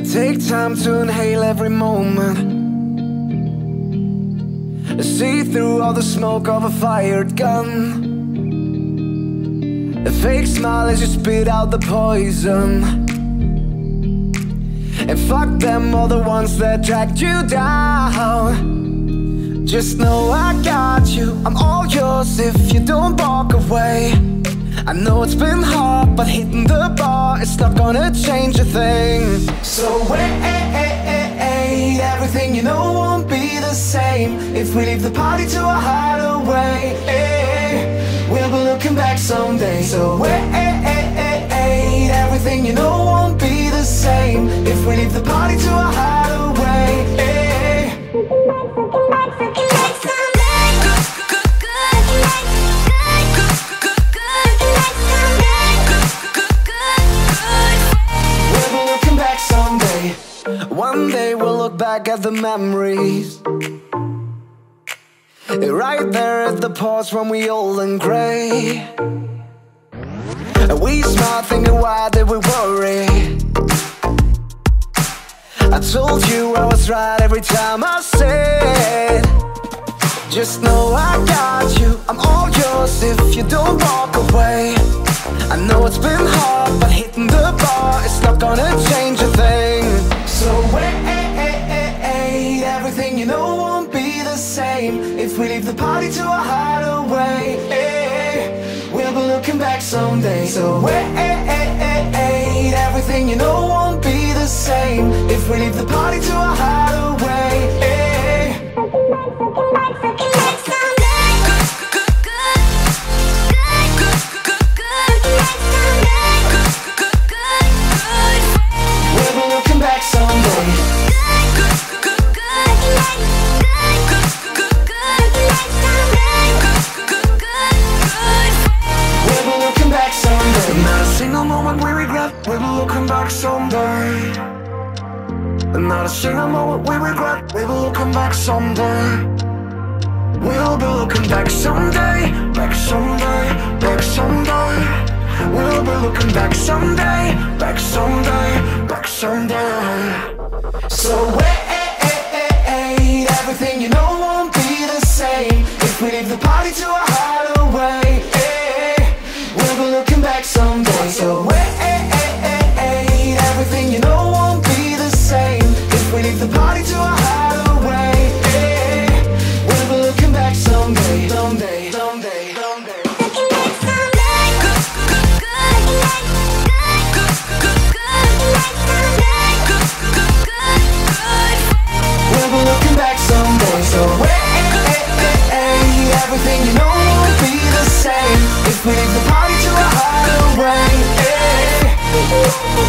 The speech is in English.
Take time to inhale every moment. See through all the smoke of a fired gun. A fake smile as you spit out the poison. And fuck them, all the ones that dragged you down. Just know I got you, I'm all yours if you don't walk away. I know it's been hard, but hitting the bar, it's not gonna change a thing. So wait, everything you know won't be the same if we leave the party to a hideaway. We'll be looking back someday. So wait, everything you know won't be the same if we leave the party to a hideaway. One day we'll look back at the memories, right there at the pause when we old and grey. And we smile thinking, why did we worry? I told you I was right every time I said, just know I got you, I'm all yours if you don't walk away. I know it's been hard, but hitting the bar, it's not gonna change a thing. So wait, everything you know won't be the same if we leave the party to a hideaway. We'll be looking back someday. So wait, everything you know won't be the same if we leave the party to a hideaway. Not a single moment we regret. We will looking back someday. We'll be looking back someday. Back someday. Back someday. We'll be looking back someday. Back someday. Back someday. So wait, everything you know won't be the same if we leave the party to a hideaway. We'll be looking back someday. So wait, everything you know won't be the same if we leave the party to a hideaway. We'll be looking back someday, someday, someday, someday. Looking back someday. We'll be looking back someday. So everything you know won't be the same if we leave the party to a hideaway.